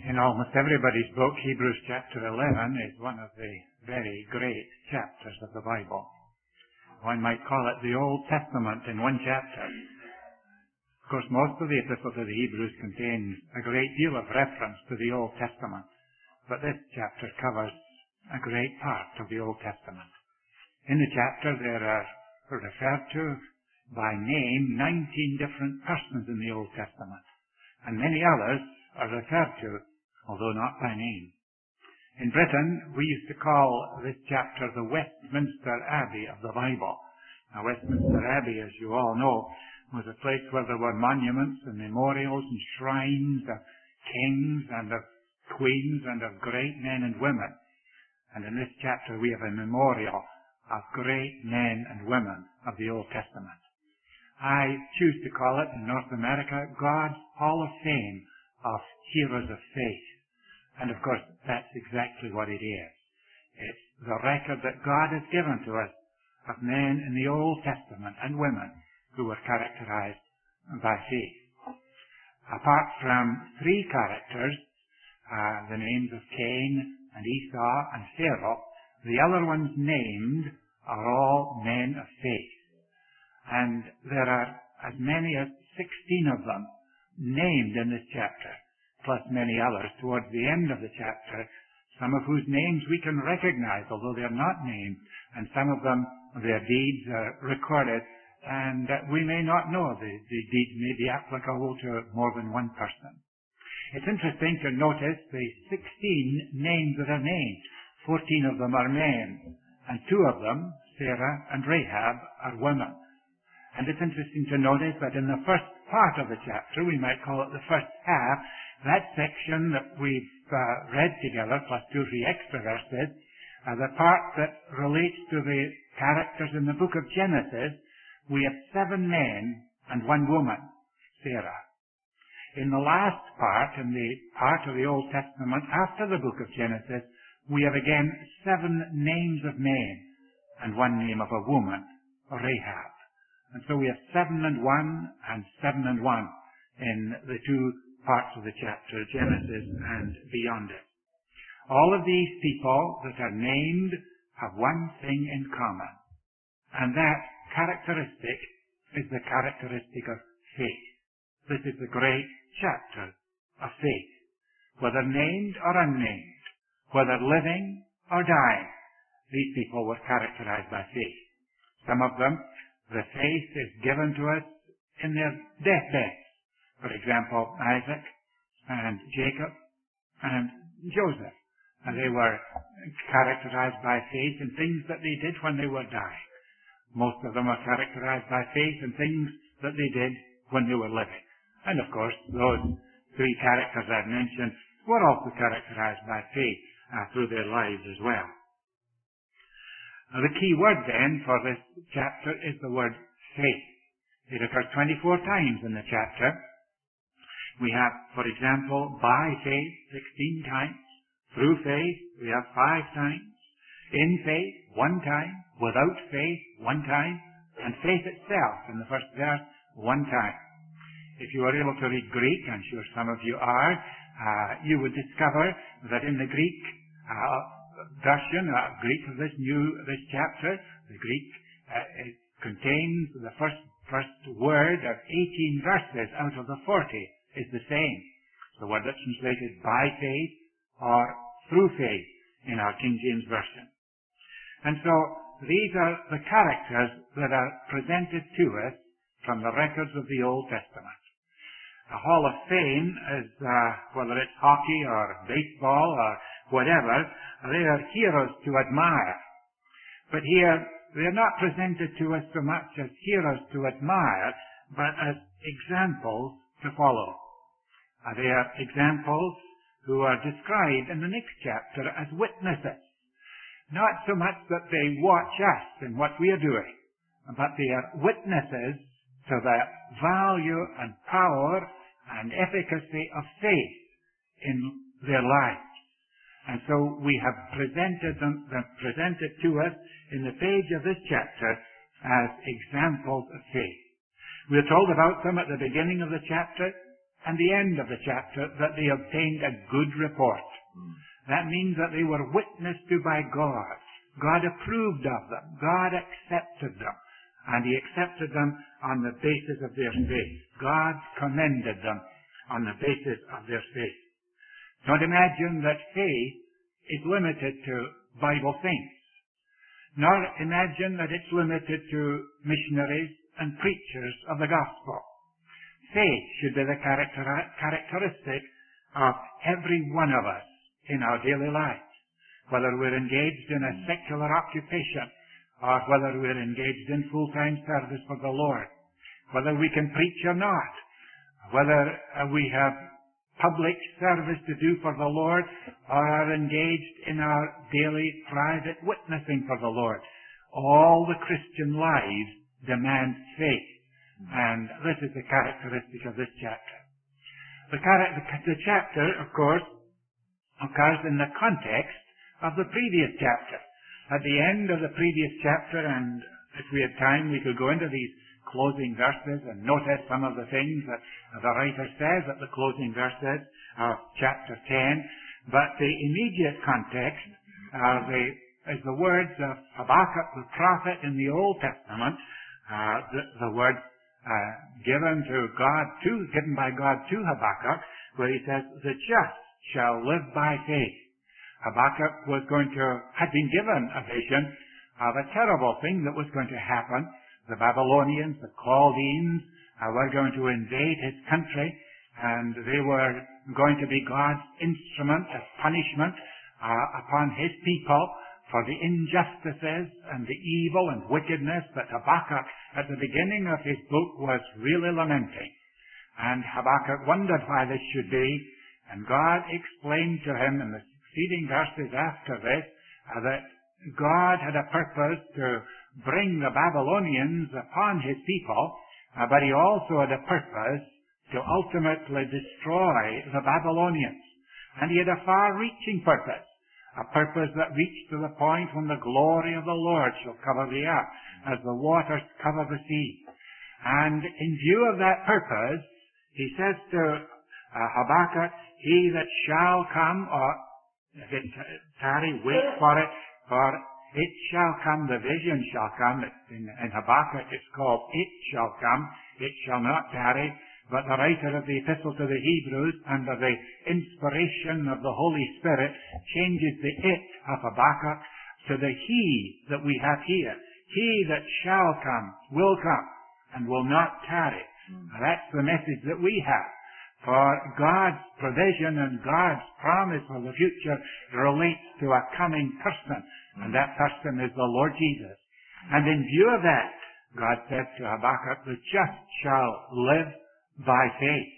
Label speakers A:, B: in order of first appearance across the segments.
A: In almost everybody's book, Hebrews chapter 11 is one of the very great chapters of the Bible. One might call it the Old Testament in one chapter. Of course, most of the epistles of the Hebrews contain a great deal of reference to the Old Testament, but this chapter covers a great part of the Old Testament. In the chapter, there are referred to by name 19 different persons in the Old Testament, and many others are referred to, although not by name. In Britain, we used to call this chapter the Westminster Abbey of the Bible. Now, Westminster Abbey, as you all know, was a place where there were monuments and memorials and shrines of kings and of queens and of great men and women. And in this chapter, we have a memorial of great men and women of the Old Testament. I choose to call it, in North America, God's Hall of Fame of heroes of faith. And of course, that's exactly what it is. It's the record that God has given to us of men in the Old Testament and women who were characterized by faith. Apart from three characters, the names of Cain and Esau and Pharaoh, the other ones named are all men of faith. And there are as many as 16 of them named in this chapter, plus many others towards the end of the chapter, some of whose names we can recognize, although they are not named, and some of them, their deeds are recorded, and we may not know the deeds may be applicable to more than one person. It's interesting to notice the 16 names that are named. 14 of them are men, and 2 of them, Sarah and Rahab, are women. And it's interesting to notice that in the first part of the chapter, we might call it the first half, that section that we've read together, plus 2 or 3 extra verses, the part that relates to the characters in the book of Genesis, we have 7 men and 1 woman, Sarah. In the last part, in the part of the Old Testament after the book of Genesis, we have again 7 names of men and 1 name of a woman, Rahab. And so we have 7 and 1 and 7 and 1 in the 2 parts of the chapter, Genesis and beyond it. All of these people that are named have one thing in common, and that characteristic is the characteristic of faith. This is the great chapter of faith. Whether named or unnamed, whether living or dying, these people were characterized by faith. Some of them, the faith is given to us in their deathbeds. For example, Isaac and Jacob and Joseph. And they were characterized by faith in things that they did when they were dying. Most of them are characterized by faith in things that they did when they were living. And of course, those 3 characters I've mentioned were also characterized by faith through their lives as well. Now, the key word then for this chapter is the word faith. It occurs 24 times in the chapter. We have, for example, by faith 16 times. Through faith, we have 5 times. In faith, 1 time. Without faith, 1 time. And faith itself, in the first verse, 1 time. If you are able to read Greek, I'm sure some of you are, you would discover that in the Greek version, Greek of this chapter, the Greek, it contains the first word of 18 verses out of the 40 is the same. The word that's translated by faith or through faith in our King James Version. And so these are the characters that are presented to us from the records of the Old Testament. A Hall of Fame is, whether it's hockey or baseball or whatever, they are heroes to admire. But here, they're not presented to us so much as heroes to admire, but as examples to follow. They are examples who are described in the next chapter as witnesses. Not so much that they watch us in what we are doing, but they are witnesses to the value and power and efficacy of faith in their lives. And so we have presented to us in the page of this chapter as examples of faith. We are told about them at the beginning of the chapter, and the end of the chapter that they obtained a good report. That means that they were witnessed to by God. God approved of them. God accepted them. And He accepted them on the basis of their faith. God commended them on the basis of their faith. Don't imagine that faith is limited to Bible saints. Nor imagine that it's limited to missionaries and preachers of the gospel. Faith should be the characteristic of every one of us in our daily lives, whether we're engaged in a secular occupation or whether we're engaged in full-time service for the Lord, whether we can preach or not, whether we have public service to do for the Lord or are engaged in our daily private witnessing for the Lord. All the Christian lives demand faith. And this is the characteristic of this chapter. The chapter, of course, occurs in the context of the previous chapter. At the end of the previous chapter, and if we had time, we could go into these closing verses and notice some of the things that the writer says at the closing verses of chapter 10. But the immediate context is the words of Habakkuk the prophet in the Old Testament, the words given by God to Habakkuk, where he says, "The just shall live by faith." Habakkuk had been given a vision of a terrible thing that was going to happen. The Babylonians, the Chaldeans, were going to invade his country, and they were going to be God's instrument of punishment upon his people for the injustices and the evil and wickedness that Habakkuk, at the beginning of his book, was really lamenting. And Habakkuk wondered why this should be, and God explained to him in the succeeding verses after this that God had a purpose to bring the Babylonians upon his people, but He also had a purpose to ultimately destroy the Babylonians. And He had a far-reaching purpose, a purpose that reached to the point when the glory of the Lord shall cover the earth, as the waters cover the sea. And in view of that purpose, He says to Habakkuk, "He that shall come," or if it tarry, wait for it, for it shall come, the vision shall come. In Habakkuk it's called, "It shall come," it shall not tarry. But the writer of the Epistle to the Hebrews, under the inspiration of the Holy Spirit, changes the "it" of Habakkuk to the "he" that we have here. He that shall come, will come, and will not tarry. That's the message that we have. For God's provision and God's promise for the future relates to a coming person, and that person is the Lord Jesus. And in view of that, God said to Habakkuk, "The just shall live by faith."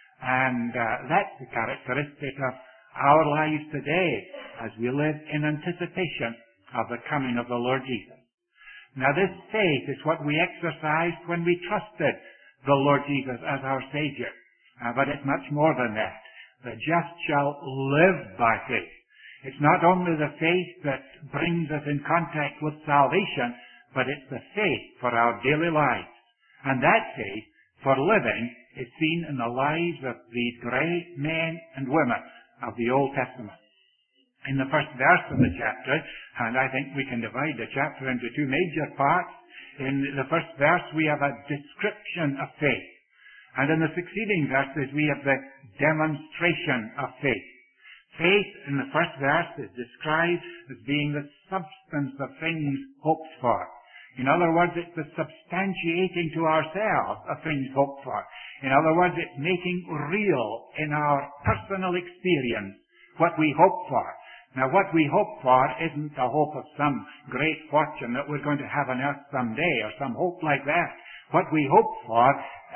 A: And that's the characteristic of our lives today as we live in anticipation of the coming of the Lord Jesus. Now this faith is what we exercised when we trusted the Lord Jesus as our Savior. But it's much more than that. The just shall live by faith. It's not only the faith that brings us in contact with salvation, but it's the faith for our daily lives. And that faith for living is seen in the lives of these great men and women of the Old Testament. In the first verse of the chapter, and I think we can divide the chapter into two major parts. In the first verse we have a description of faith. And in the succeeding verses we have the demonstration of faith. Faith in the first verse is described as being the substance of things hoped for. In other words, it's the substantiating to ourselves of things hoped for. In other words, it's making real in our personal experience what we hope for. Now, what we hope for isn't the hope of some great fortune that we're going to have on earth someday or some hope like that. What we hope for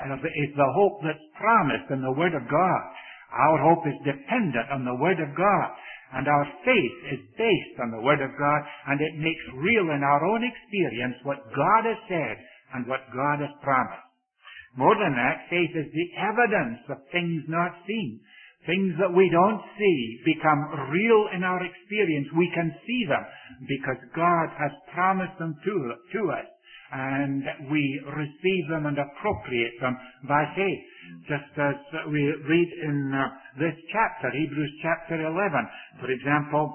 A: is the hope that's promised in the Word of God. Our hope is dependent on the Word of God. And our faith is based on the Word of God, and it makes real in our own experience what God has said and what God has promised. More than that, faith is the evidence of things not seen. Things that we don't see become real in our experience. We can see them because God has promised them to us, and we receive them and appropriate them by faith. just as we read in this chapter, Hebrews chapter 11. For example,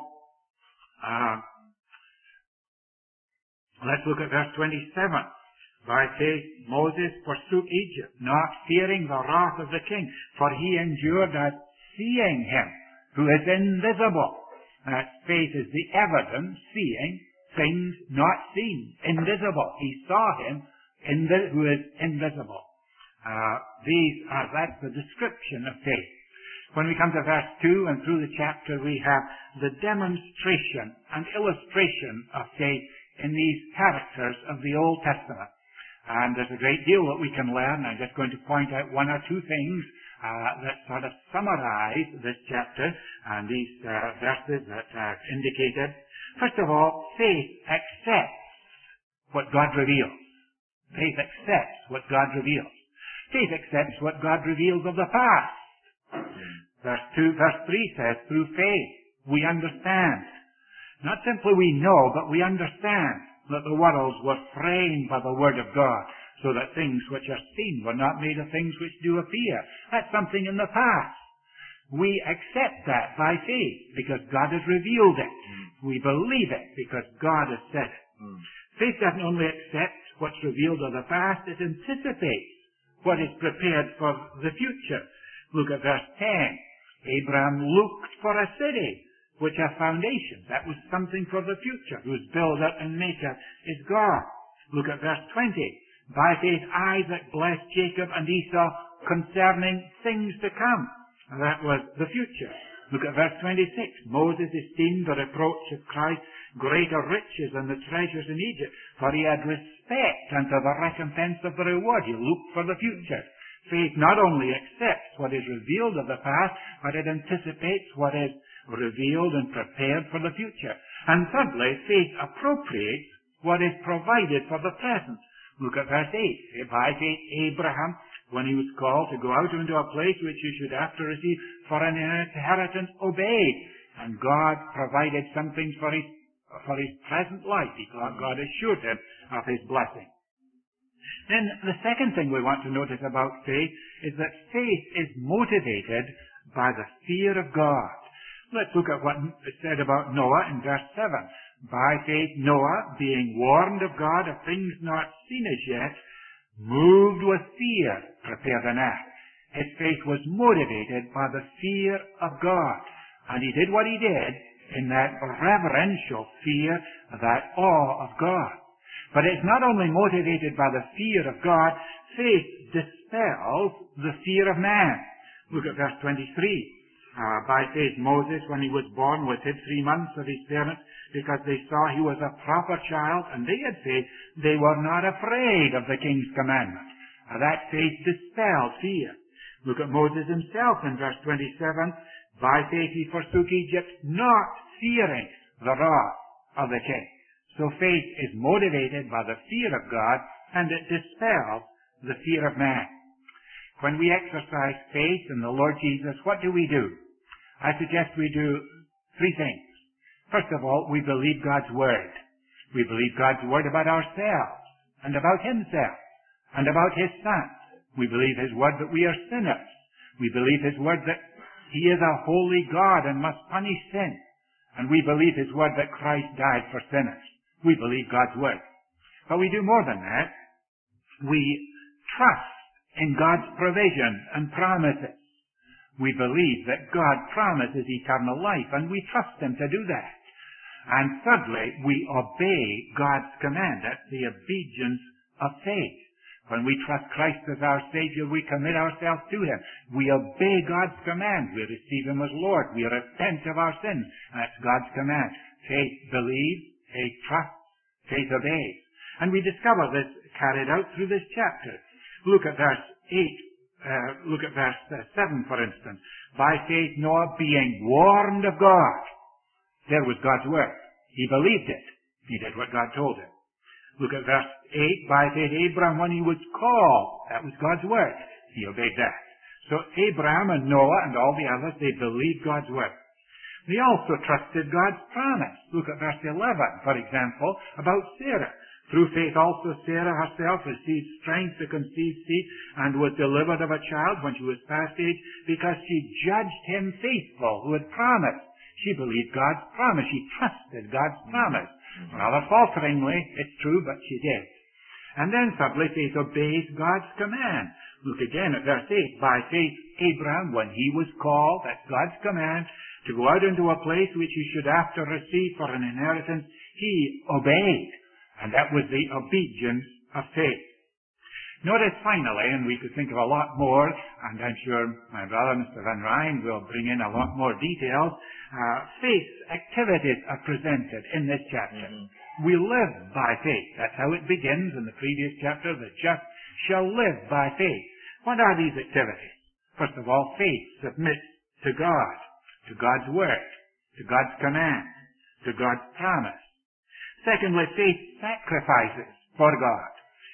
A: let's look at verse 27. By faith Moses forsook Egypt, not fearing the wrath of the king, for he endured as seeing him who is invisible. Faith is the evidence, seeing things not seen, invisible. He saw him who is invisible. That's the description of faith. When we come to verse 2 and through the chapter, we have the demonstration and illustration of faith in these characters of the Old Testament. And there's a great deal that we can learn. I'm just going to point out one or two things that sort of summarize this chapter and these verses that are indicated. First of all, faith accepts what God reveals. Faith accepts what God reveals. Faith accepts what God reveals of the past. Verse 3 says, through faith we understand. Not simply we know, but we understand that the worlds were framed by the Word of God, so that things which are seen were not made of things which do appear. That's something in the past. We accept that by faith, because God has revealed it. We believe it, because God has said it. Faith doesn't only accept what's revealed of the past, it anticipates what is prepared for the future. Look at verse 10. Abraham looked for a city which has foundations. That was something for the future, whose builder and maker is God. Look at verse 20. By faith Isaac blessed Jacob and Esau concerning things to come. And that was the future. Look at verse 26. Moses esteemed the reproach of Christ greater riches than the treasures in Egypt, for he had respect unto the recompense of the reward. He looked for the future. Faith not only accepts what is revealed of the past, but it anticipates what is revealed and prepared for the future. And thirdly, faith appropriates what is provided for the present. Look at verse 8. By faith Abraham, when he was called to go out into a place which he should after receive for an inheritance, obeyed. And God provided some things for his present life. God assured him of his blessing. Then the second thing we want to notice about faith is that faith is motivated by the fear of God. Let's look at what is said about Noah in verse 7. By faith Noah, being warned of God of things not seen as yet, moved with fear, prepared an ark. His faith was motivated by the fear of God. And he did what he did in that reverential fear, that awe of God. But it's not only motivated by the fear of God, faith dispels the fear of man. Look at verse 23. By faith Moses, when he was born, was hid 3 months of his parents, because they saw he was a proper child, and they had faith. They were not afraid of the king's commandment. That faith dispelled fear. Look at Moses himself in verse 27. By faith he forsook Egypt, not fearing the wrath of the king. So faith is motivated by the fear of God, and it dispels the fear of man. When we exercise faith in the Lord Jesus, what do? I suggest we do 3 things. First of all, we believe God's Word. We believe God's Word about ourselves, and about Himself, and about His Son. We believe His Word that we are sinners. We believe His Word that He is a holy God and must punish sin. And we believe His Word that Christ died for sinners. We believe God's Word. But we do more than that. We trust in God's provision and promises. We believe that God promises eternal life, and we trust Him to do that. And thirdly, we obey God's command. That's the obedience of faith. When we trust Christ as our Savior, we commit ourselves to Him. We obey God's command. We receive Him as Lord. We repent of our sins. That's God's command. Faith believes, faith trusts, faith obeys. And we discover this carried out through this chapter. Look at verse 8. Look at verse 7, for instance. By faith Noah, being warned of God. There was God's word. He believed it. He did what God told him. Look at verse 8. By faith Abraham, when he was called, that was God's word. He obeyed that. So Abraham and Noah and all the others, they believed God's word. They also trusted God's promise. Look at verse 11, for example, about Sarah. Through faith also Sarah herself received strength to conceive seed and was delivered of a child when she was past age, because she judged him faithful who had promised. She believed God's promise. She trusted God's promise. Rather falteringly, it's true, but she did. And then thirdly, faith obeys God's command. Look again at verse 8. By faith, Abraham, when he was called at God's command to go out into a place which he should after receive for an inheritance, he obeyed. And that was the obedience of faith. Notice finally, and we could think of a lot more, and I'm sure my brother, Mr. Van Ryn, will bring in a lot more details. Faith's activities are presented in this chapter. We live by faith. That's how it begins in the previous chapter. The just shall live by faith. What are these activities? First of all, faith submits to God, to God's word, to God's command, to God's promise. Secondly, faith sacrifices for God.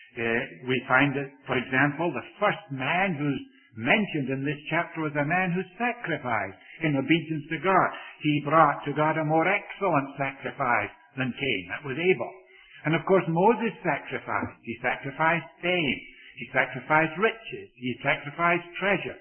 A: We find that, for example, the first man who's mentioned in this chapter was a man who sacrificed in obedience to God. He brought to God a more excellent sacrifice than Cain. That was Abel. And of course, Moses sacrificed. He sacrificed fame. He sacrificed riches. He sacrificed treasure.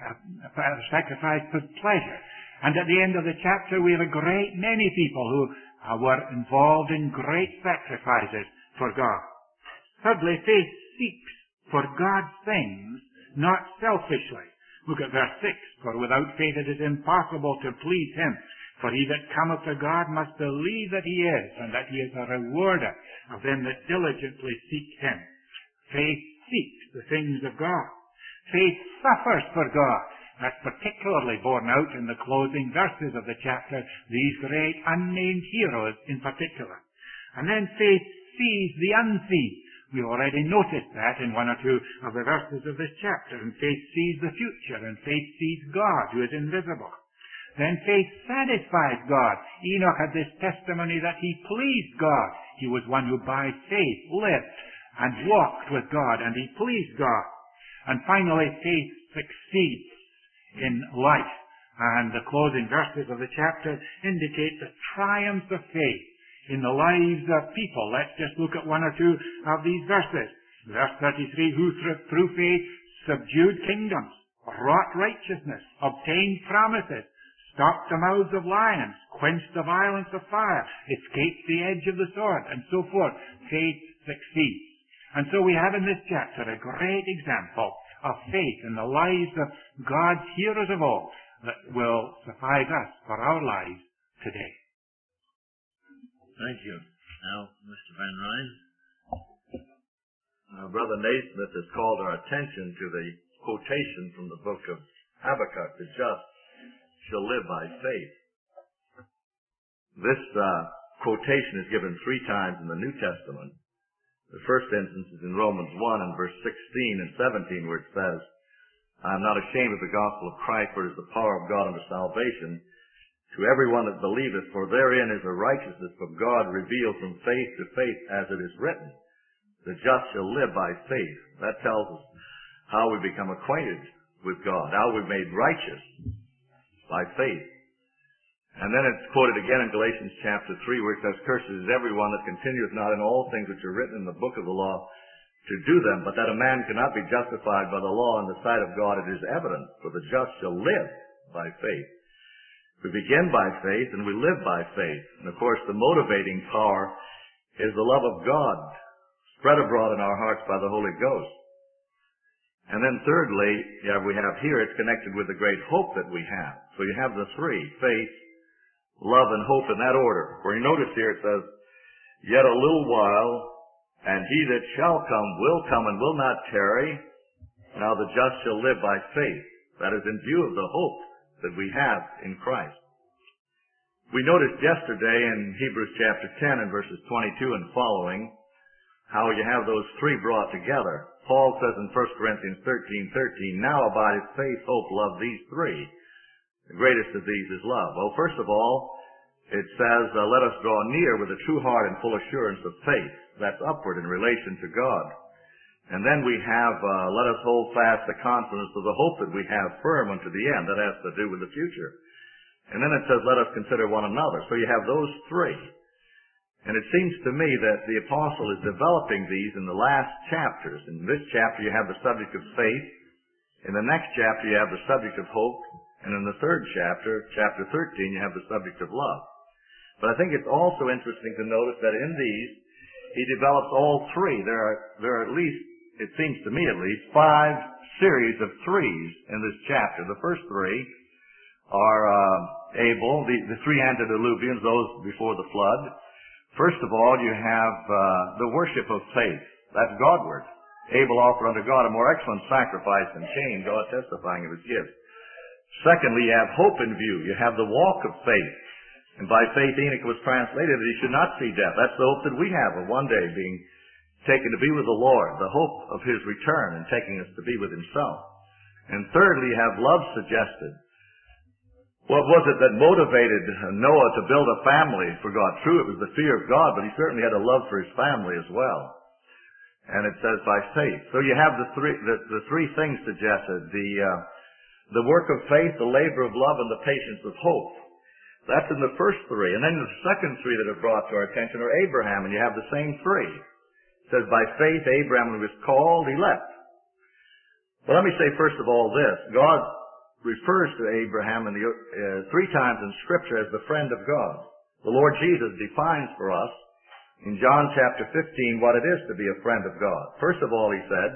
A: Sacrificed pleasure. And at the end of the chapter, we have a great many people who were involved in great sacrifices for God. Thirdly, faith seeks for God's things, not selfishly. Look at verse 6. For without faith it is impossible to please him. For he that cometh to God must believe that he is, and that he is a rewarder of them that diligently seek him. Faith seeks the things of God. Faith suffers for God. That's particularly borne out in the closing verses of the chapter, these great unnamed heroes in particular. And then faith sees the unseen. We already noticed that in one or two of the verses of this chapter. And faith sees the future, and faith sees God who is invisible. Then faith satisfies God. Enoch had this testimony that he pleased God. He was one who by faith lived and walked with God, and he pleased God. And finally, faith succeeds in life. And the closing verses of the chapter indicate the triumphs of faith in the lives of people. Let's just look at one or two of these verses. Verse 33, who through faith subdued kingdoms, wrought righteousness, obtained promises, stopped the mouths of lions, quenched the violence of fire, escaped the edge of the sword, and so forth. Faith succeeds. And so we have in this chapter a great example of faith in the lives of God's heroes of old that will suffice us for our lives today.
B: Thank you. Now, Mr. Van Ryn. Brother Naismith has called our attention to the quotation from the book of Habakkuk, the just shall live by faith. This quotation is given 3 times in the New Testament. The first instance is in Romans 1 and verse 16 and 17, where it says, I am not ashamed of the gospel of Christ, for it is the power of God unto salvation to everyone that believeth, for therein is a righteousness from God revealed from faith to faith, as it is written, the just shall live by faith. That tells us how we become acquainted with God, how we're made righteous by faith. And then it's quoted again in Galatians chapter 3, where it says, cursed is everyone that continueth not in all things which are written in the book of the law to do them, but that a man cannot be justified by the law in the sight of God, it is evident, for the just shall live by faith. We begin by faith and we live by faith. And of course the motivating power is the love of God spread abroad in our hearts by the Holy Ghost. And then thirdly, we have here, it's connected with the great hope that we have. So you have the 3, faith, love, and hope in that order. For you notice here it says, yet a little while, and he that shall come and will not tarry. Now the just shall live by faith. That is in view of the hope that we have in Christ. We noticed yesterday in Hebrews chapter 10 and verses 22 and following, how you have those 3 brought together. Paul says in 1 Corinthians 13:13, now abideth faith, hope, love, these 3. The greatest of these is love. Well, first of all, it says, let us draw near with a true heart and full assurance of faith. That's upward in relation to God. And then we have, let us hold fast the confidence of the hope that we have firm unto the end. That has to do with the future. And then it says, let us consider one another. So you have those 3. And it seems to me that the apostle is developing these in the last chapters. In this chapter you have the subject of faith. In the next chapter you have the subject of hope. And in the third chapter, chapter 13, you have the subject of love. But I think it's also interesting to notice that in these, he develops all three. There are at least, it seems to me at least, 5 series of threes in this chapter. The first 3 are Abel, the 3 antediluvians, those before the flood. First of all, you have the worship of faith. That's Godward. Abel offered unto God a more excellent sacrifice than Cain, God testifying of his gift. Secondly, you have hope in view. You have the walk of faith. And by faith, Enoch was translated that he should not see death. That's the hope that we have of one day being taken to be with the Lord, the hope of his return and taking us to be with himself. And thirdly, you have love suggested. What was it that motivated Noah to build a family for God? True, it was the fear of God, but he certainly had a love for his family as well. And it says by faith. So you have the three things suggested. The work of faith, the labor of love, and the patience of hope. That's in the first 3. And then the second 3 that are brought to our attention are Abraham, and you have the same 3. It says, by faith, Abraham, when he was called, he left. Well, let me say first of all this. God refers to Abraham 3 times in Scripture as the friend of God. The Lord Jesus defines for us in John chapter 15 what it is to be a friend of God. First of all, he said,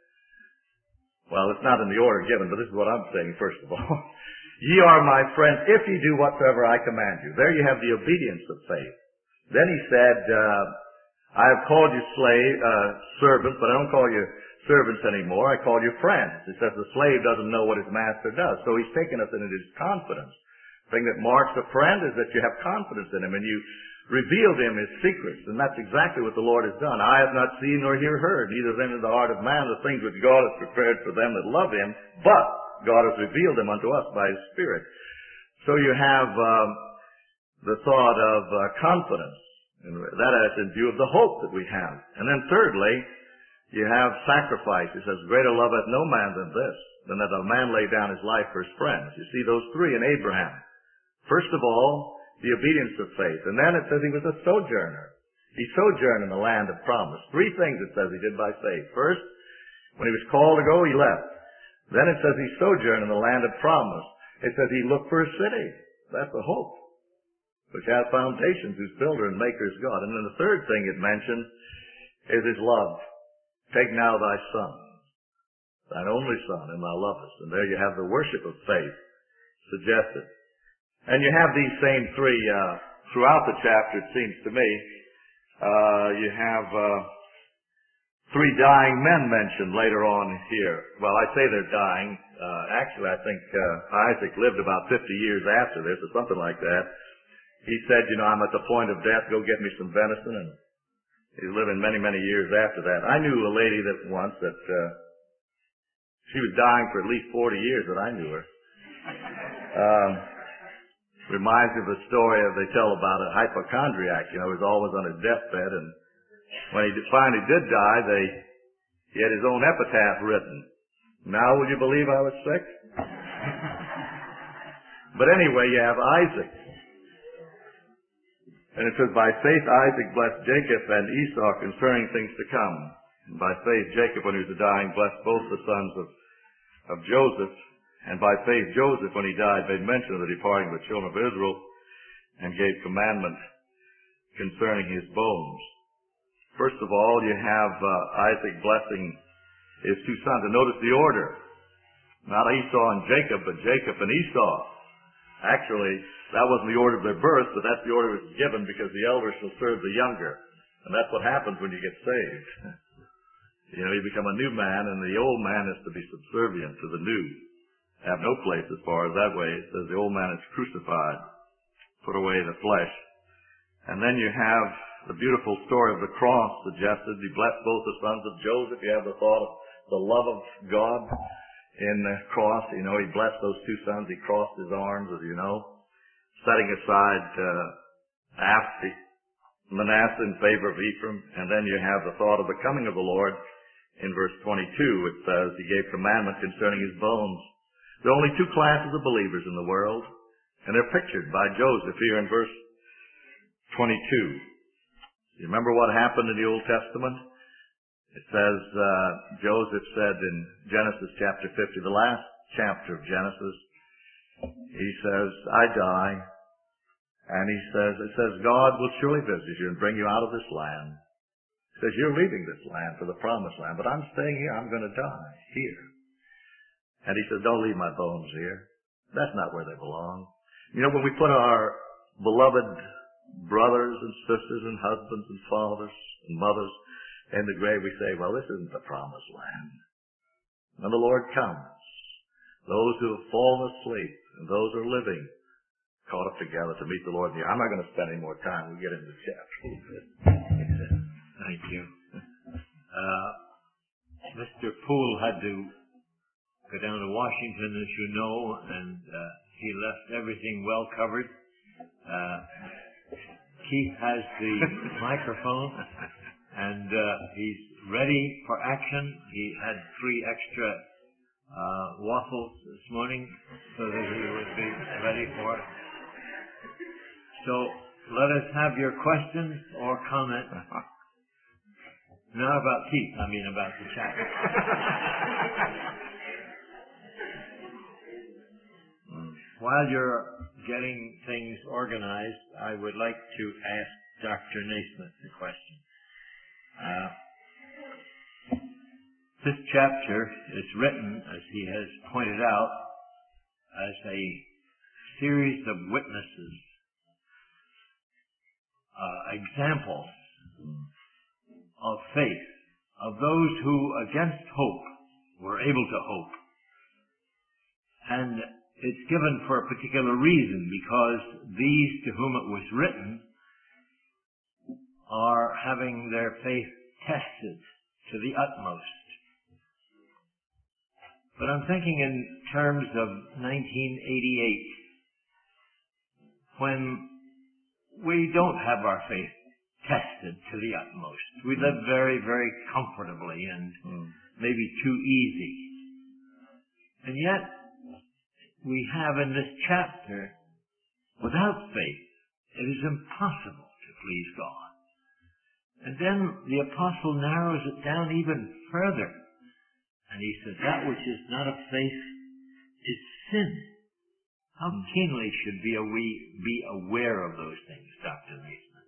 B: well, it's not in the order given, but this is what I'm saying first of all. Ye are my friends if ye do whatsoever I command you. There you have the obedience of faith. Then he said, I have called you servants, but I don't call you servants anymore. I call you friends. It says the slave doesn't know what his master does. So he's taken us into his confidence. The thing that marks a friend is that you have confidence in him and you reveal to him his secrets. And that's exactly what the Lord has done. I have not seen nor heard, neither then in the heart of man, the things which God has prepared for them that love him, but God has revealed them unto us by his Spirit. So you have the thought of confidence. And that is in view of the hope that we have. And then thirdly, you have sacrifice. It says, greater love hath no man than this, than that a man lay down his life for his friends. You see those 3 in Abraham. First of all, the obedience of faith. And then it says he was a sojourner. He sojourned in the land of promise. 3 things it says he did by faith. First, when he was called to go, he left. Then it says he sojourned in the land of promise. It says he looked for a city. That's a hope, which has foundations, whose builder and maker is God. And then the third thing it mentions is his love. Take now thy son, thine only son, whom thou lovest. And there you have the worship of faith suggested. And you have these same 3 throughout the chapter, it seems to me. You have 3 dying men mentioned later on here. Well, I say they're dying. Actually, I think Isaac lived about 50 years after this, or something like that. He said, I'm at the point of death, go get me some venison. And he's living many, many years after that. I knew a lady that once that she was dying for at least 40 years that I knew her. Reminds me of a story they tell about a hypochondriac. He was always on his deathbed, and when he finally did die, he had his own epitaph written. Now will you believe I was sick? But anyway, you have Isaac. And it says, by faith Isaac blessed Jacob and Esau concerning things to come. And by faith Jacob, when he was dying, blessed both the sons of Joseph. And by faith Joseph, when he died, made mention of the departing of the children of Israel and gave commandment concerning his bones. First of all, you have Isaac blessing his 2 sons. And notice the order. Not Esau and Jacob, but Jacob and Esau. Actually, that wasn't the order of their birth, but that's the order that was given because the elder shall serve the younger. And that's what happens when you get saved. You become a new man, and the old man is to be subservient to the new. Have no place as far as that way. It says the old man is crucified, put away the flesh. And then you have the beautiful story of the cross suggested. He blessed both the sons of Joseph. You have the thought of the love of God in the cross. He blessed those 2 sons. He crossed his arms, as you know, setting aside Manasseh in favor of Ephraim. And then you have the thought of the coming of the Lord. In verse 22, it says he gave commandment concerning his bones. There are only 2 classes of believers in the world, and they're pictured by Joseph here in verse 22. You remember what happened in the Old Testament? It says, Joseph said in Genesis chapter 50, the last chapter of Genesis, he says, I die. And it says, God will surely visit you and bring you out of this land. He says, you're leaving this land for the promised land, but I'm staying here. I'm going to die here. And he says, don't leave my bones here. That's not where they belong. You know, when we put our beloved brothers and sisters and husbands and fathers and mothers in the grave, we say, well, this isn't the promised land. When the Lord comes, those who have fallen asleep and those who are living caught up together to meet the Lord. I'm not going to spend any more time. We'll get into the chapter.
C: Thank you. Mr. Poole had to go down to Washington, as you know, and he left everything well covered. Keith has the microphone, and he's ready for action. He had 3 extra waffles this morning so that he would be ready for it. So let us have your questions or comments. Not about Keith, I mean about the chat. While you're getting things organized, I would like to ask Dr. Naismith a question. This chapter is written, as he has pointed out, as a series of witnesses, examples of faith, of those who against hope were able to hope. And it's given for a particular reason, because these to whom it was written are having their faith tested to the utmost. But I'm thinking in terms of 1988, when we don't have our faith tested to the utmost. We live very, very comfortably and maybe too easy. And yet, we have in this chapter, without faith, it is impossible to please God. And then the apostle narrows it down even further. And he says, that which is not of faith is sin. How keenly should we be aware of those things, Dr. Naismith?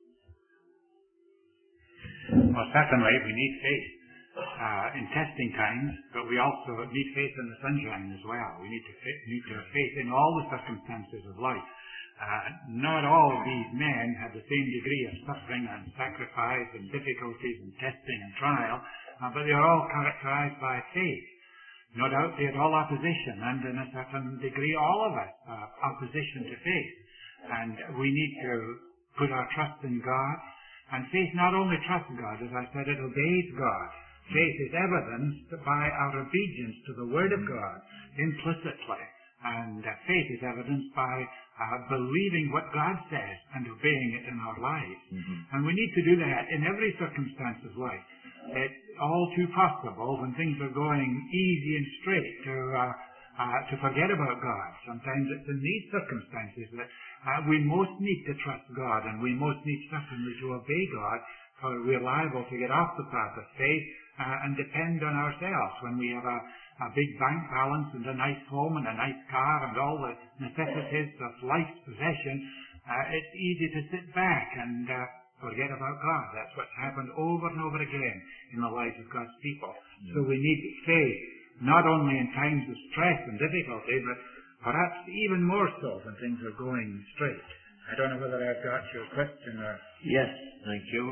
A: Well, certainly we need faith in testing times, but we also need faith in the sunshine as well. We need to have faith in all the circumstances of life. Not all of these men had the same degree of suffering and sacrifice and difficulties and testing and trial, but they are all characterized by faith. No doubt they had all opposition, and in a certain degree all of us have opposition to faith. And we need to put our trust in God. And faith not only trusts God, as I said, it obeys God. Faith is evidenced by our obedience to the Word of God implicitly. And faith is evidenced by believing what God says and obeying it in our lives. And we need to do that in every circumstance of life. It's all too possible when things are going easy and straight to forget about God. Sometimes it's in these circumstances that we most need to trust God, and we most need certainly to obey God, for we're liable to get off the path of faith and depend on ourselves. When we have a big bank balance and a nice home and a nice car and all the necessities of life's possession, it's easy to sit back and forget about God. That's what's happened over and over again in the lives of God's people. So we need faith, not only in times of stress and difficulty, but perhaps even more so when things are going straight. I don't know whether I've got your question or...
C: Yes, thank you.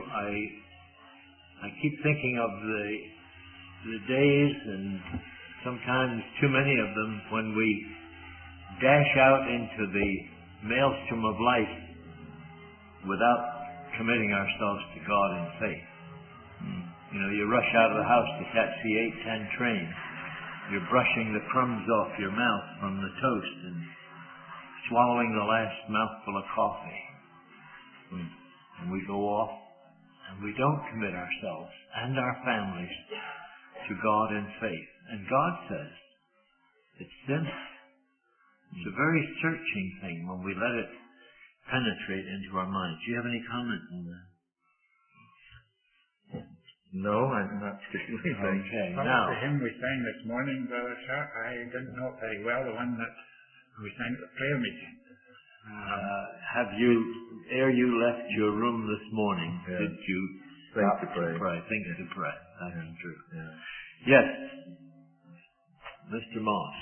C: I keep thinking of the days, and sometimes too many of them, when we dash out into the maelstrom of life without committing ourselves to God in faith. You know, you rush out of the house to catch the 8:10 train. You're brushing the crumbs off your mouth from the toast and swallowing the last mouthful of coffee. And we go off, and we don't commit ourselves and our families to God in faith. And God says it's sin. It's a very searching thing when we let it penetrate into our minds. Do you have any comment on that?
B: No, I'm not particularly thinking.
C: Okay,
A: What
C: now,
A: was the hymn we sang this morning, Brother Sharp? I didn't know it very well, the one that we sang at the prayer meeting.
C: have you, ere you left your room this morning,
B: Yeah.
C: did you
B: Think
C: stop
B: to pray.
C: Think to pray. That's true.
B: Yeah.
C: Yes, Mr. Moss.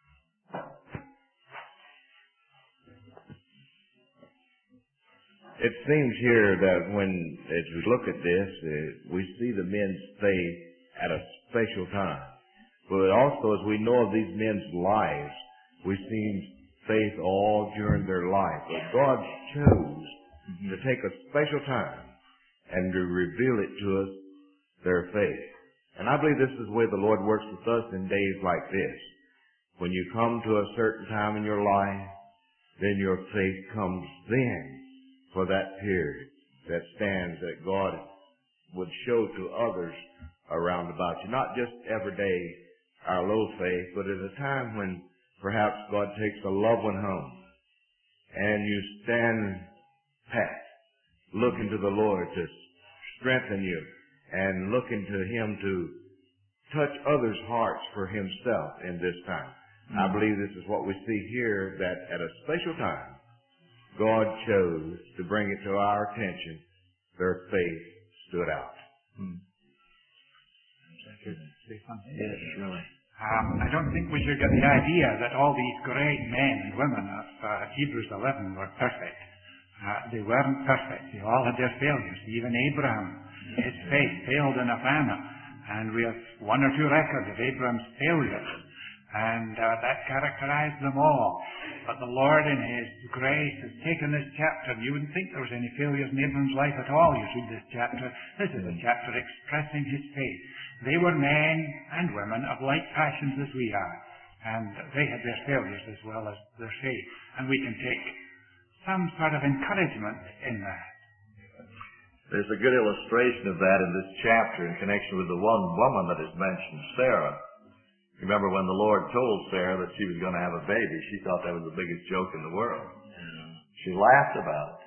D: It seems here that as we look at this, we see the men's faith at a special time. But also, as we know of these men's lives, we see faith all during their life. But God chose to take a special time and to reveal it to us, their faith. And I believe this is the way the Lord works with us in days like this. When you come to a certain time in your life, then your faith comes then for that period that stands that God would show to others around about you. Not just every day our low faith, but at a time when perhaps God takes a loved one home and you stand pat, looking to the Lord to strengthen you and looking to Him to touch others' hearts for Himself in this time. I believe this is what we see here, that at a special time, God chose to bring it to our attention. Their faith stood out.
A: Say something?
C: Yes, really.
A: I don't think we should get the idea that all these great men and women of Hebrews 11 were perfect. They weren't perfect. They all had their failures. Even Abraham, his faith failed in a famine. And we have one or two records of Abraham's failures. And that characterized them all. But the Lord in His grace has taken this chapter. You wouldn't think there was any failures in Abraham's life at all. You read this chapter. This is a chapter expressing his faith. They were men and women of like passions as we are. And they had their failures as well as their faith. And we can take some sort of encouragement in that.
B: There's a good illustration of that in this chapter in connection with the one woman that is mentioned, Sarah. Remember when the Lord told Sarah that she was going to have a baby, she thought that was the biggest joke in the world. She laughed about it.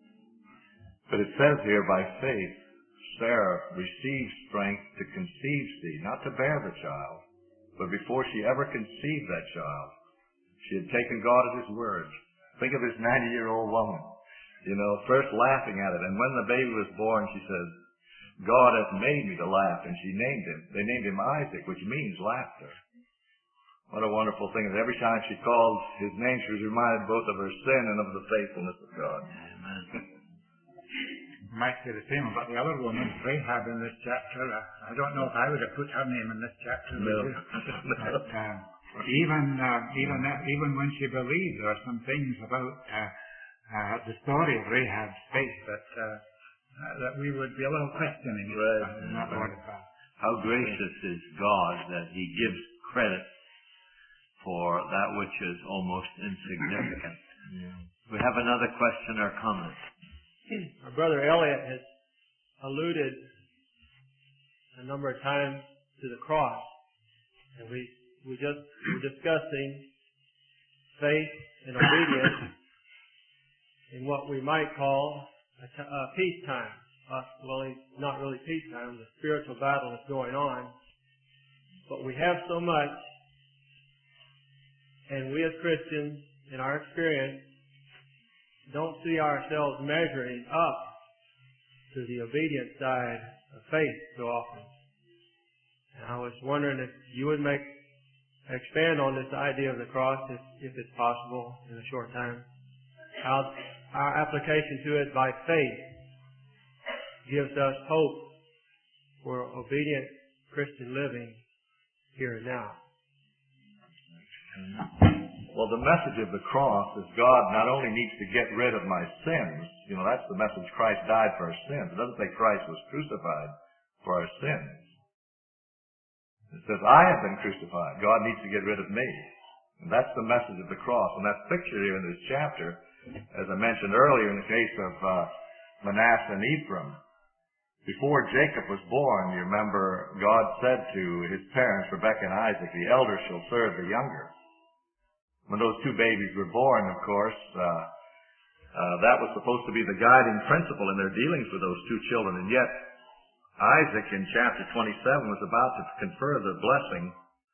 B: But it says here, by faith, Sarah received strength to conceive seed, not to bear the child, but before she ever conceived that child, she had taken God at His word. Think of this 90-year-old woman, first laughing at it. And when the baby was born, she said, God hath made me to laugh, and she named him. They named him Isaac, which means laughter. What a wonderful thing. Every time she called his name, she was reminded both of her sin and of the faithfulness of God.
C: Amen.
A: You might say the same about the other woman, Rahab, in this chapter. I don't know if I would have put her name in this chapter.
B: No.
A: But, even when she believed, there are some things about the story of Rahab's faith that we would be a little questioning.
B: Right.
A: Not Lord of God.
C: How gracious is God that He gives credit for that which is almost insignificant. We have another question or comment.
E: Our brother Elliot has alluded a number of times to the cross, and we just were discussing faith and obedience in what we might call peacetime. Well, it's not really peacetime, the spiritual battle is going on. But we have so much, and we as Christians, in our experience, don't see ourselves measuring up to the obedient side of faith so often. And I was wondering if you would expand on this idea of the cross, if it's possible, in a short time. How our application to it by faith gives us hope for obedient Christian living here and now.
B: Well, the message of the cross is God not only needs to get rid of my sins, that's the message, Christ died for our sins. It doesn't say Christ was crucified for our sins. It says, I have been crucified. God needs to get rid of me. And that's the message of the cross. And that's pictured here in this chapter, as I mentioned earlier in the case of Manasseh and Ephraim. Before Jacob was born, you remember, God said to his parents, Rebekah and Isaac, the elder shall serve the younger. When those two babies were born, of course, that was supposed to be the guiding principle in their dealings with those two children. And yet, Isaac in chapter 27 was about to confer the blessing,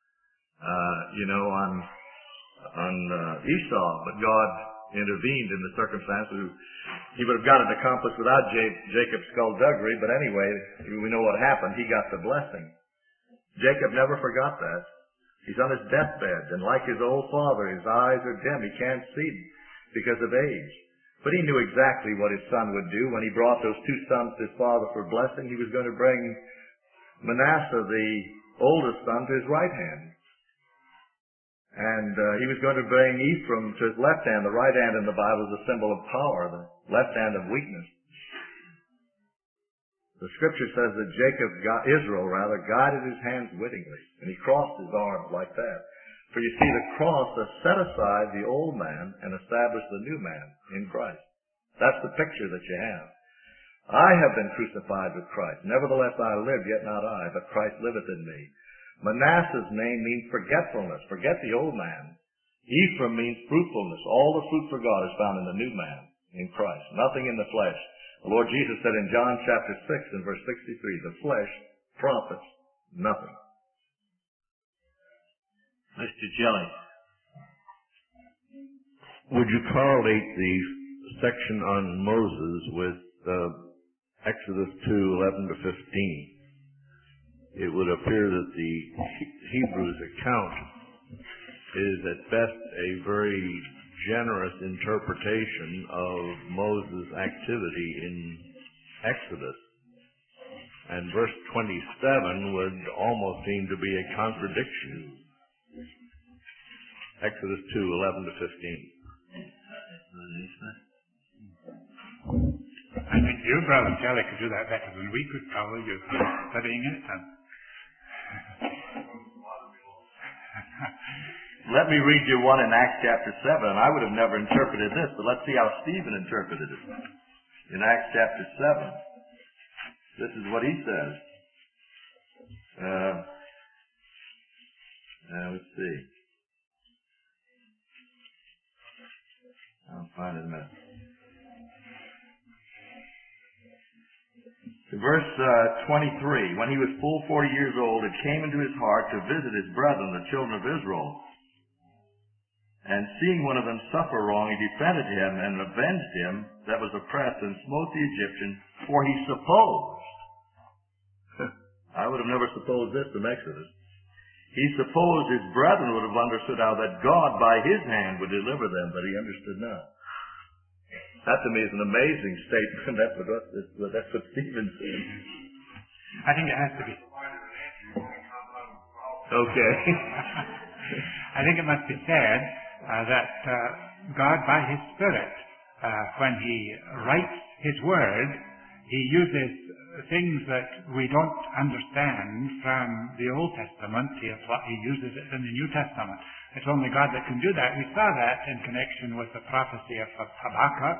B: on Esau, but God intervened in the circumstances. He would have got it accomplished without Jacob's skullduggery, but anyway, we know what happened. He got the blessing. Jacob never forgot that. He's on his deathbed, and like his old father, his eyes are dim. He can't see because of age. But he knew exactly what his son would do. When he brought those two sons to his father for blessing, he was going to bring Manasseh, the oldest son, to his right hand. And he was going to bring Ephraim to his left hand. The right hand in the Bible is a symbol of power, the left hand of weakness. The scripture says that Israel guided his hands wittingly, and he crossed his arms like that. For you see, the cross has set aside the old man and established the new man in Christ. That's the picture that you have. I have been crucified with Christ. Nevertheless I live, yet not I, but Christ liveth in me. Manasseh's name means forgetfulness. Forget the old man. Ephraim means fruitfulness. All the fruit for God is found in the new man, in Christ. Nothing in the flesh. The Lord Jesus said in John chapter 6 and verse 63, the flesh profits nothing.
C: Mr. Jelly.
D: Would you correlate the section on Moses with Exodus 2:11 to 15? It would appear that the Hebrews account is at best a very generous interpretation of Moses' activity in Exodus. And verse 27 would almost seem to be a contradiction. Exodus 2:11 to 15.
A: I think you, Brother Kelly, could do that better than we could probably. You've been studying it.
B: Let me read you one in Acts chapter 7. I would have never interpreted this, but let's see how Stephen interpreted it. In Acts chapter 7, this is what he says. Let's see. I'll find it in a minute. Verse 23, when he was full 40 years old, it came into his heart to visit his brethren, the children of Israel. And seeing one of them suffer wrong, he defended him and avenged him that was oppressed and smote the Egyptian, for he supposed, I would have never supposed this from Exodus, he supposed his brethren would have understood how that God by his hand would deliver them, but he understood not. That to me is an amazing statement. That's what Stephen said.
A: I think it has to be.
B: Okay.
A: I think it must be said that God, by His Spirit, when He writes His Word, He uses things that we don't understand from the Old Testament. He uses it in the New Testament. It's only God that can do that. We saw that in connection with the prophecy of Habakkuk.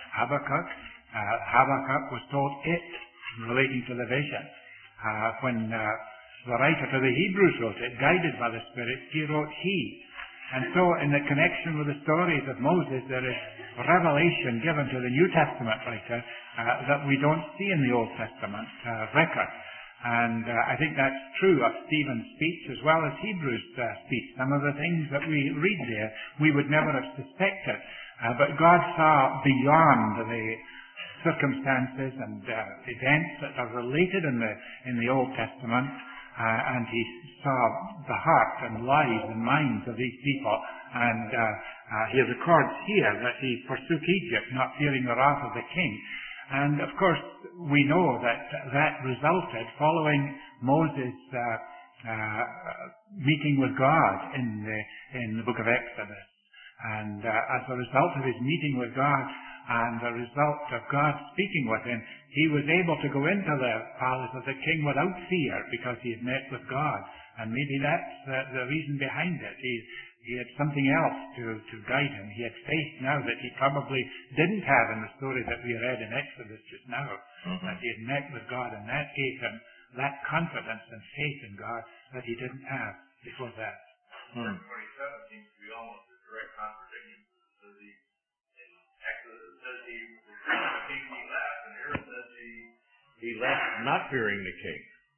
A: Habakkuk was told it relating to the vision. When the writer to the Hebrews wrote it, guided by the Spirit, he wrote he. And so in the connection with the stories of Moses, there is revelation given to the New Testament writer that we don't see in the Old Testament record. And I think that's true of Stephen's speech as well as Hebrews' speech. Some of the things that we read there, we would never have suspected. But God saw beyond the circumstances and events that are related in the Old Testament, and He saw the heart and lives and minds of these people. And He records here that He forsook Egypt, not fearing the wrath of the king. And of course, we know that resulted following Moses' meeting with God in the book of Exodus. And as a result of his meeting with God and the result of God speaking with him, he was able to go into the palace of the king without fear because he had met with God. And maybe that's the reason behind it. He had something else to guide him. He had faith now that he probably didn't have in the story that we read in Exodus just now. That he had met with God, and that gave him that confidence and faith in God that he didn't have before that.
B: Verse 27 seems to be almost a direct contradiction. In Exodus it says he was the king he left, and here it says he
D: he left not fearing the king.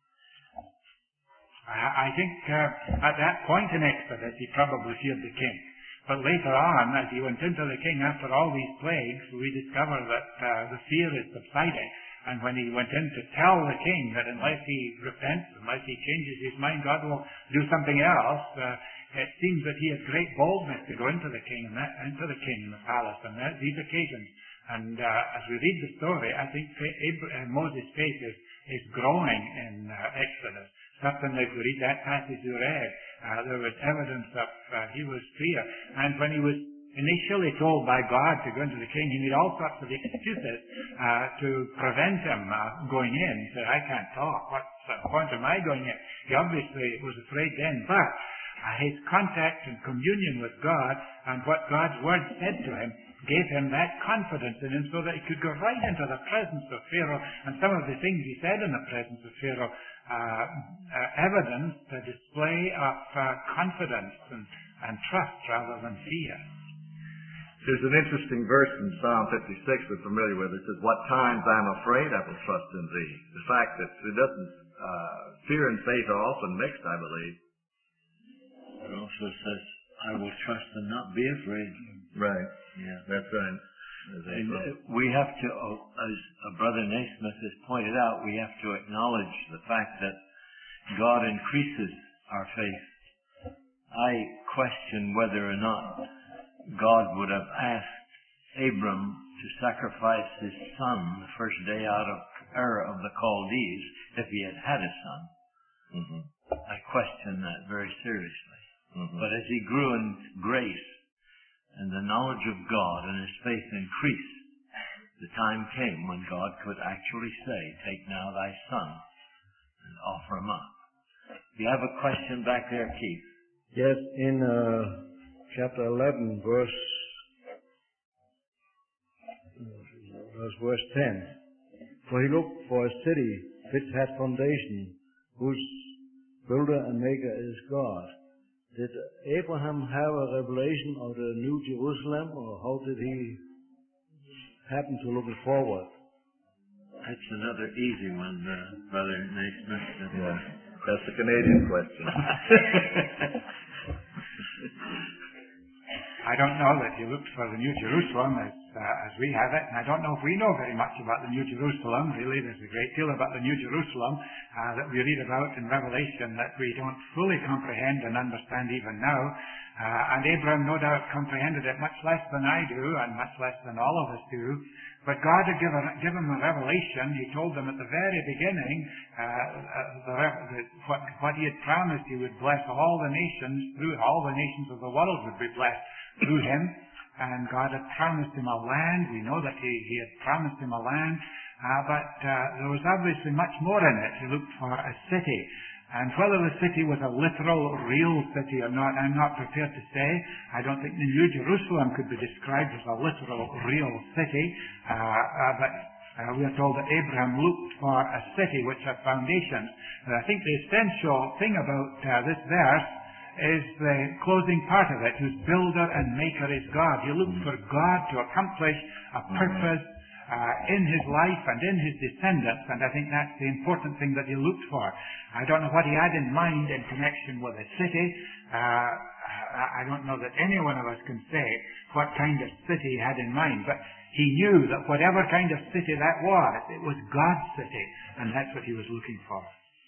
A: I think at that point in Exodus, he probably feared the king. But later on, as he went into the king after all these plagues, we discover that the fear is subsiding. And when he went in to tell the king that unless he repents, unless he changes his mind, God will do something else, it seems that he had great boldness to go into the king, in the palace, and these occasions. And as we read the story, I think Moses' faith is growing in Exodus. Certainly, if we read that passage you read, there was evidence of he was fear. And when he was initially told by God to go into the king, he made all sorts of excuses to prevent him going in. He said, I can't talk. What point am I going in? He obviously was afraid then. But his contact and communion with God and what God's word said to him gave him that confidence in him so that he could go right into the presence of Pharaoh. And some of the things he said in the presence of Pharaoh evidenced a display of confidence and trust rather than fear.
B: There's an interesting verse in Psalm 56 we're familiar with. It says, what times I'm afraid I will trust in thee. The fact that it doesn't, fear and faith are often mixed, I believe.
C: It also says, I will trust and not be afraid.
B: Right.
C: Yeah.
B: That's right.
C: And we have to, as Brother Naismith has pointed out, we have to acknowledge the fact that God increases our faith. I question whether or not God would have asked Abram to sacrifice his son the first day out of Ur of the Chaldees if he had had a son.
B: Mm-hmm.
C: I question that very seriously.
B: Mm-hmm.
C: But as he grew in grace and the knowledge of God and his faith increased, the time came when God could actually say, take now thy son and offer him up. Do you have a question back there, Keith?
F: Yes, in chapter 11, verse 10. For he looked for a city which had foundation, whose builder and maker is God. Did Abraham have a revelation of the New Jerusalem, or how did he happen to look forward?
C: That's another easy one, Brother Naismith.
B: Yeah, that's the Canadian question.
A: I don't know that he looked for the New Jerusalem as we have it, and I don't know if we know very much about the New Jerusalem. Really, there's a great deal about the New Jerusalem that we read about in Revelation that we don't fully comprehend and understand even now. And Abraham no doubt comprehended it much less than I do, and much less than all of us do. But God had given him a revelation. He told them at the very beginning what he had promised. He would bless all the nations, through all the nations of the world would be blessed through him. And God had promised him a land. We know that he had promised him a land. But there was obviously much more in it. He looked for a city. And whether the city was a literal, real city or not, I'm not prepared to say. I don't think the New Jerusalem could be described as a literal, real city. But we are told that Abraham looked for a city which had foundations. And I think the essential thing about this verse is the closing part of it, whose builder and maker is God. He looked for God to accomplish a purpose in his life and in his descendants, and I think that's the important thing that he looked for. I don't know what he had in mind in connection with a city. I don't know that any one of us can say what kind of city he had in mind, but he knew that whatever kind of city that was, it was God's city, and that's what he was looking for.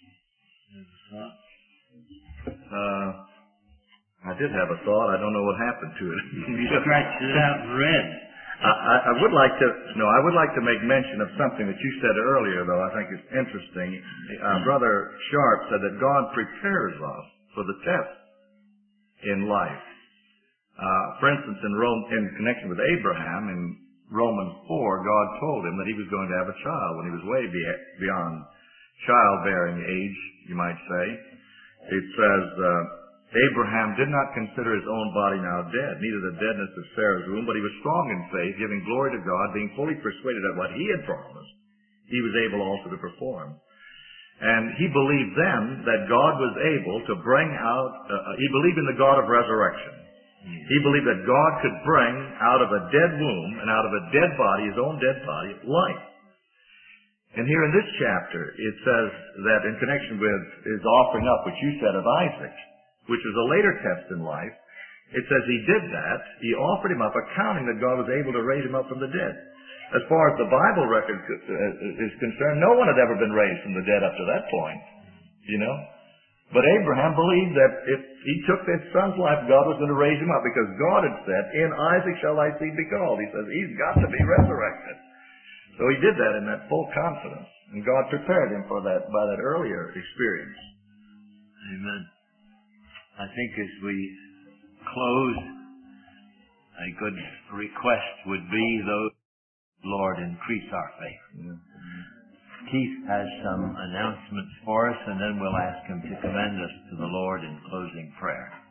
B: I did have a thought. I don't know what happened to it.
C: You scratched it out and read.
B: I would like to make mention of something that you said earlier, though I think it's interesting. Brother Sharp said that God prepares us for the test in life. For instance, in connection with Abraham, in Romans 4, God told him that he was going to have a child when he was way beyond childbearing age, you might say. It says, Abraham did not consider his own body now dead, neither the deadness of Sarah's womb, but he was strong in faith, giving glory to God, being fully persuaded that what he had promised, he was able also to perform. And he believed then that God was able to bring out, he believed in the God of resurrection. He believed that God could bring out of a dead womb and out of a dead body, his own dead body, life. And here in this chapter, it says that in connection with his offering up, which you said of Isaac, which was a later test in life, it says he did that. He offered him up, accounting that God was able to raise him up from the dead. As far as the Bible record is concerned, no one had ever been raised from the dead up to that point. You know? But Abraham believed that if he took his son's life, God was going to raise him up, because God had said, "In Isaac shall thy seed be called." He says, he's got to be resurrected. So he did that in that full confidence. And God prepared him for that by that earlier experience.
C: Amen. I think as we close, a good request would be, those, Lord, increase our faith.
B: Yeah.
C: Keith has some announcements for us, and then we'll ask him to commend us to the Lord in closing prayer.